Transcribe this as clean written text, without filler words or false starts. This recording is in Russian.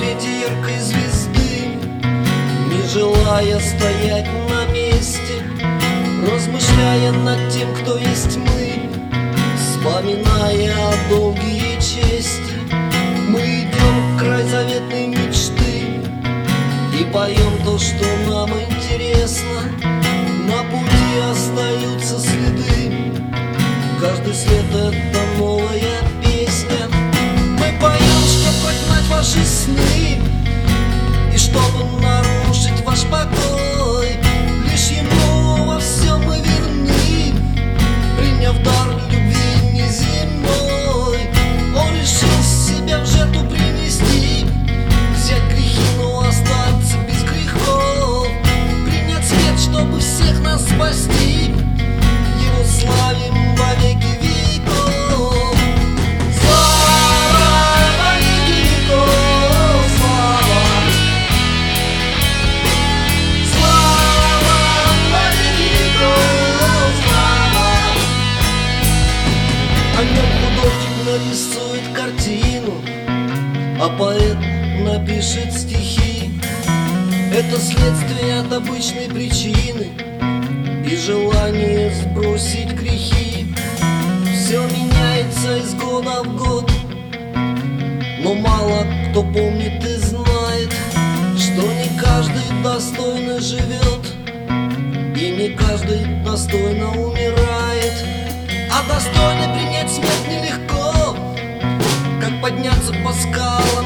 свете яркой звезды, не желая стоять на месте, размышляя над тем, кто есть мы, вспоминая долгие чести. Мы идем в край заветной мечты и поем то, что нам интересно. На пути остаются следы, каждый след — это новая песня. Мы поем, чтобы прогнать ваши сны и чтобы нарушить ваш покой. Лишь ему во всем мы верны, приняв дар любви неземной. Он решил себя в жертву принести, взять грехи, но остаться без грехов, принять свет, чтобы всех нас спасти. Его славим во веки веков. Слава во веки веков, слава. Слава во веки веков, слава. О нем художник нарисует картину, а поэт напишет стихи. Это следствие от обычной причины и желание сбросить грехи. Все меняется из года в год, но мало кто помнит и знает, что не каждый достойно живет и не каждый достойно умирает. А достойно принять смерть нелегко, как подняться по скалам